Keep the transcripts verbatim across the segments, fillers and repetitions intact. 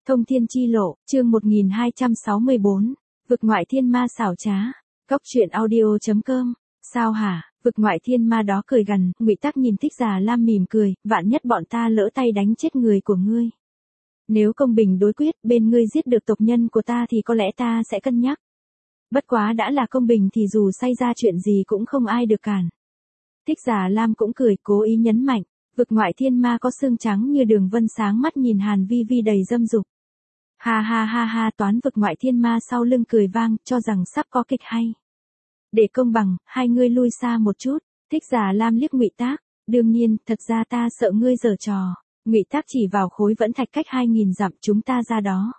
Thông thiên chi lộ, chương một nghìn hai trăm sáu mươi bốn, vực ngoại thiên ma xảo trá. Cốc truyện audio chấm com. Sao hả? Vực ngoại thiên ma đó cười gằn, Ngụy Tắc nhìn Thích Già Lam mỉm cười, vạn nhất bọn ta lỡ tay đánh chết người của ngươi. Nếu công bình đối quyết, bên ngươi giết được tộc nhân của ta thì có lẽ ta sẽ cân nhắc. Bất quá đã là công bình thì dù xảy ra chuyện gì cũng không ai được cản. Thích Già Lam cũng cười, cố ý nhấn mạnh, vực ngoại thiên ma có xương trắng như đường vân sáng mắt nhìn Hàn Vi Vi đầy dâm dục. Ha ha ha ha, toán vực ngoại thiên ma sau lưng cười vang, cho rằng sắp có kịch hay. Để công bằng, hai ngươi lui xa một chút. Thích Già Lam liếc Ngụy Tác, đương nhiên, thật ra ta sợ ngươi giở trò. Ngụy Tác chỉ vào khối vẫn thạch cách hai nghìn dặm, chúng ta ra đó.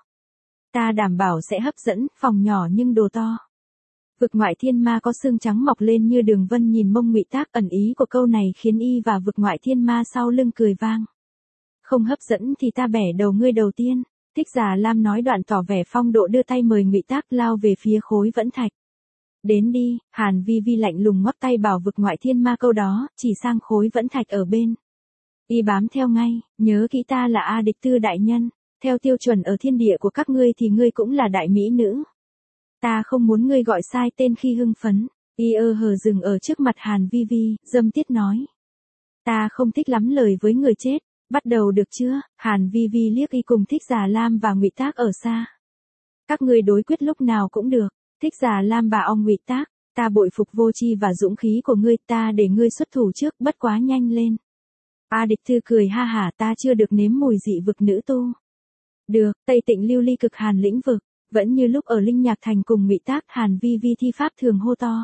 Ta đảm bảo sẽ hấp dẫn, phòng nhỏ nhưng đồ to. Vực ngoại thiên ma có xương trắng mọc lên như đường vân nhìn mông Ngụy Tác, ẩn ý của câu này khiến y và vực ngoại thiên ma sau lưng cười vang. Không hấp dẫn thì ta bẻ đầu ngươi đầu tiên. Thích Già Lam nói đoạn tỏ vẻ phong độ đưa tay mời Ngụy Tác lao về phía khối vẫn thạch. Đến đi, Hàn Vi Vi lạnh lùng ngoắc tay bảo vực ngoại thiên ma câu đó, chỉ sang khối vẫn thạch ở bên. Y bám theo ngay, nhớ kỹ ta là A Địch Tư đại nhân, theo tiêu chuẩn ở thiên địa của các ngươi thì ngươi cũng là đại mỹ nữ. Ta không muốn ngươi gọi sai tên khi hưng phấn. Y ơ hờ dừng ở trước mặt Hàn Vi Vi, dâm tiết nói. Ta không thích lắm lời với người chết. Bắt đầu được chưa? Hàn Vi Vi liếc y cùng Thích Già Lam và Ngụy Tác ở xa. Các ngươi đối quyết lúc nào cũng được. Thích Già Lam bà ong Ngụy Tác, ta bội phục vô tri và dũng khí của ngươi, ta để ngươi xuất thủ trước, bất quá nhanh lên. A Địch Thư cười ha hả, ta chưa được nếm mùi dị vực nữ tu. Được, Tây Tịnh lưu ly cực hàn lĩnh vực, vẫn như lúc ở Linh Nhạc Thành cùng Ngụy Tác, Hàn Vi Vi thi pháp thường hô to.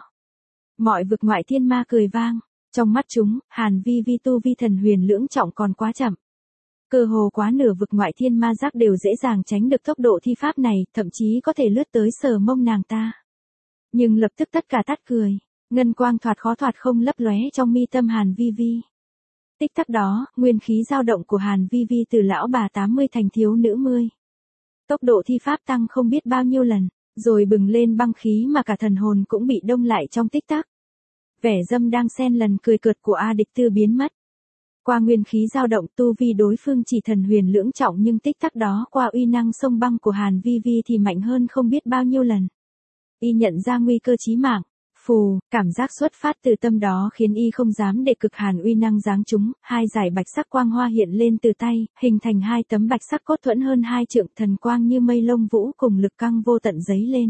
Mọi vực ngoại thiên ma cười vang. Trong mắt chúng, Hàn Vi Vi tu vi thần huyền lưỡng trọng còn quá chậm. Cơ hồ quá nửa vực ngoại thiên ma giác đều dễ dàng tránh được tốc độ thi pháp này, thậm chí có thể lướt tới sờ mông nàng ta. Nhưng lập tức tất cả tắt cười, ngân quang thoạt khó thoạt không lấp lóe trong mi tâm Hàn Vi Vi. Tích tắc đó, nguyên khí dao động của Hàn Vi Vi từ lão bà tám mươi thành thiếu nữ mươi. Tốc độ thi pháp tăng không biết bao nhiêu lần, rồi bừng lên băng khí mà cả thần hồn cũng bị đông lại trong tích tắc. Vẻ dâm đang xen lần cười cợt của A Địch Tư biến mất. Qua nguyên khí dao động tu vi đối phương chỉ thần huyền lưỡng trọng nhưng tích tắc đó qua uy năng sông băng của Hàn Vi Vi thì mạnh hơn không biết bao nhiêu lần. Y nhận ra nguy cơ chí mạng. Phù, cảm giác xuất phát từ tâm đó khiến y không dám để cực hàn uy năng giáng chúng, hai giải bạch sắc quang hoa hiện lên từ tay, hình thành hai tấm bạch sắc cốt thuẫn hơn hai trượng, thần quang như mây lông vũ cùng lực căng vô tận dấy lên.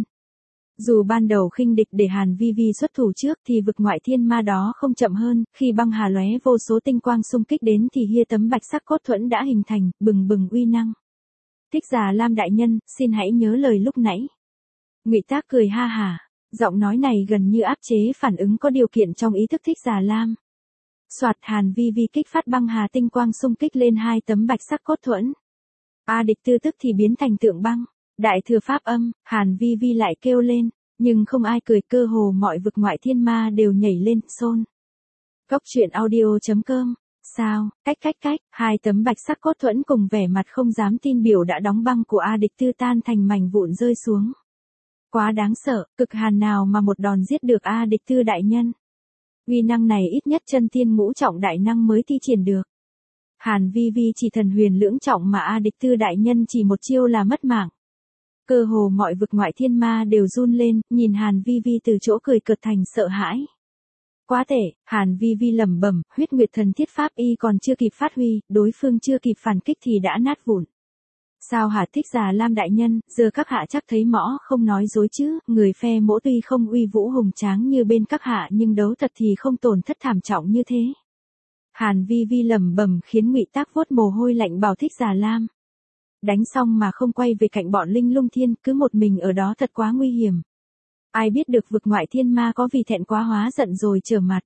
Dù ban đầu khinh địch để Hàn Vi Vi xuất thủ trước thì vực ngoại thiên ma đó không chậm hơn, khi băng hà lóe vô số tinh quang xung kích đến thì hia tấm bạch sắc cốt thuẫn đã hình thành, bừng bừng uy năng. Thích Già Lam đại nhân, xin hãy nhớ lời lúc nãy. Ngụy Tác cười ha hả, giọng nói này gần như áp chế phản ứng có điều kiện trong ý thức Thích Già Lam. Soạt, Hàn Vi Vi kích phát băng hà tinh quang xung kích lên hai tấm bạch sắc cốt thuẫn. A Địch Tư tức thì biến thành tượng băng. Đại thừa pháp âm, Hàn Vi Vi lại kêu lên, nhưng không ai cười, cơ hồ mọi vực ngoại thiên ma đều nhảy lên, xôn. Cốc truyện audio chấm com. Sao, cách cách cách, hai tấm bạch sắc cốt thuẫn cùng vẻ mặt không dám tin biểu đã đóng băng của A Địch Tư tan thành mảnh vụn rơi xuống. Quá đáng sợ, cực hàn nào mà một đòn giết được A Địch Tư đại nhân. Uy năng này ít nhất chân tiên ngũ trọng đại năng mới thi triển được. Hàn Vi Vi chỉ thần huyền lưỡng trọng mà A Địch Tư đại nhân chỉ một chiêu là mất mạng. Cơ hồ mọi vực ngoại thiên ma đều run lên, nhìn Hàn Vi Vi từ chỗ cười cợt thành sợ hãi. Quá tệ, Hàn Vi Vi lẩm bẩm, huyết nguyệt thần thiết pháp y còn chưa kịp phát huy, đối phương chưa kịp phản kích thì đã nát vụn. Sao hả Thích Già Lam đại nhân, giờ các hạ chắc thấy mõ không nói dối chứ, người phe mỗ tuy không uy vũ hùng tráng như bên các hạ nhưng đấu thật thì không tổn thất thảm trọng như thế. Hàn Vi Vi lẩm bẩm khiến Ngụy Tác vuốt mồ hôi lạnh bảo Thích Già Lam. Đánh xong mà không quay về cạnh bọn Linh Lung Thiên, cứ một mình ở đó thật quá nguy hiểm. Ai biết được vực ngoại thiên ma có vì thẹn quá hóa giận rồi trở mặt.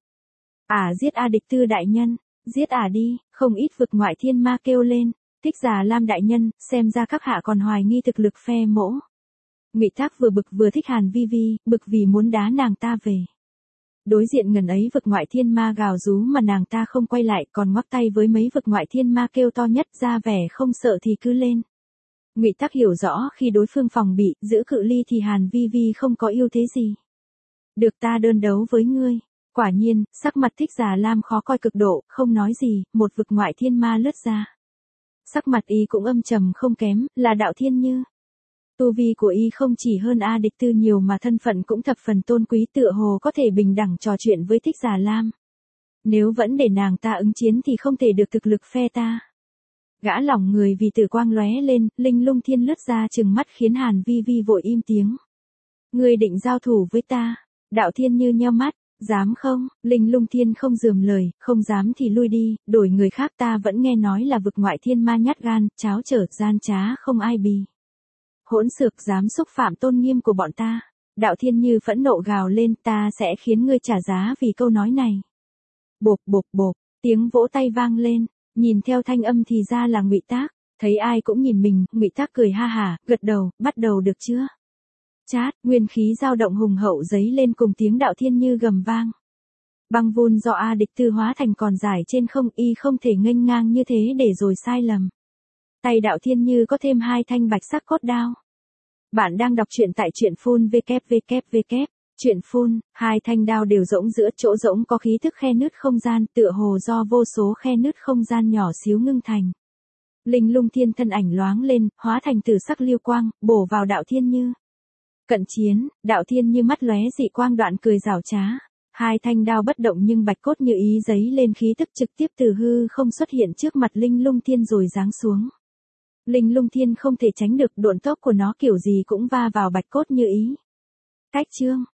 À giết A Địch Tư đại nhân, giết à đi, không ít vực ngoại thiên ma kêu lên. Thích Già Lam đại nhân, xem ra các hạ còn hoài nghi thực lực phe mỗ. Ngụy Tác vừa bực vừa thích Hàn Vi Vi, bực vì muốn đá nàng ta về. Đối diện ngần ấy vực ngoại thiên ma gào rú mà nàng ta không quay lại, còn ngoắc tay với mấy vực ngoại thiên ma kêu to nhất, ra vẻ không sợ thì cứ lên. Ngụy Tác hiểu rõ khi đối phương phòng bị, giữ cự ly thì Hàn Vi Vi không có ưu thế gì. Được ta đơn đấu với ngươi. Quả nhiên, sắc mặt Thích Già Lam khó coi cực độ, không nói gì, một vực ngoại thiên ma lướt ra. Sắc mặt y cũng âm trầm không kém, là Đạo Thiên Như. Tu vi của y không chỉ hơn A Địch Tư nhiều mà thân phận cũng thập phần tôn quý, tựa hồ có thể bình đẳng trò chuyện với Thích Giả Lam. Nếu vẫn để nàng ta ứng chiến thì không thể được thực lực phe ta. Gã lỏng người vì tử quang lóe lên, Linh Lung Thiên lướt ra trừng mắt khiến Hàn Vi Vi vội im tiếng. Ngươi định giao thủ với ta? Đạo Thiên Như nheo mắt, dám không? Linh Lung Thiên không rườm lời, không dám thì lui đi, đổi người khác ta vẫn nghe nói là vực ngoại thiên ma nhát gan, cháo trở, gian trá không ai bì. Hỗn xược dám xúc phạm tôn nghiêm của bọn ta. Đạo Thiên Như phẫn nộ gào lên, ta sẽ khiến ngươi trả giá vì câu nói này. Bộp bộp bộp, tiếng vỗ tay vang lên, nhìn theo thanh âm thì ra là Ngụy Tác, thấy ai cũng nhìn mình, Ngụy Tác cười ha hả, gật đầu, bắt đầu được chưa? Chát, nguyên khí dao động hùng hậu giấy lên cùng tiếng Đạo Thiên Như gầm vang. Băng vun do A Địch Tư hóa thành còn dài trên không, y không thể nghênh ngang như thế để rồi sai lầm. Tay Đạo Thiên Như có thêm hai thanh bạch sắc cốt đao. Bạn đang đọc truyện tại truyện phun vê kép vê kép vê kép. Truyện phun, hai thanh đao đều rỗng giữa chỗ rỗng có khí thức khe nứt không gian, tựa hồ do vô số khe nứt không gian nhỏ xíu ngưng thành. Linh Lung Thiên thân ảnh loáng lên, hóa thành tử sắc liêu quang, bổ vào Đạo Thiên Như. Cận chiến, Đạo Thiên Như mắt lóe dị quang đoạn cười giảo trá. Hai thanh đao bất động nhưng bạch cốt như ý giấy lên khí tức trực tiếp từ hư không xuất hiện trước mặt Linh Lung Thiên rồi giáng xuống. Linh Lung Thiên không thể tránh được, độn tốc của nó kiểu gì cũng va vào bạch cốt như ý. Cách chương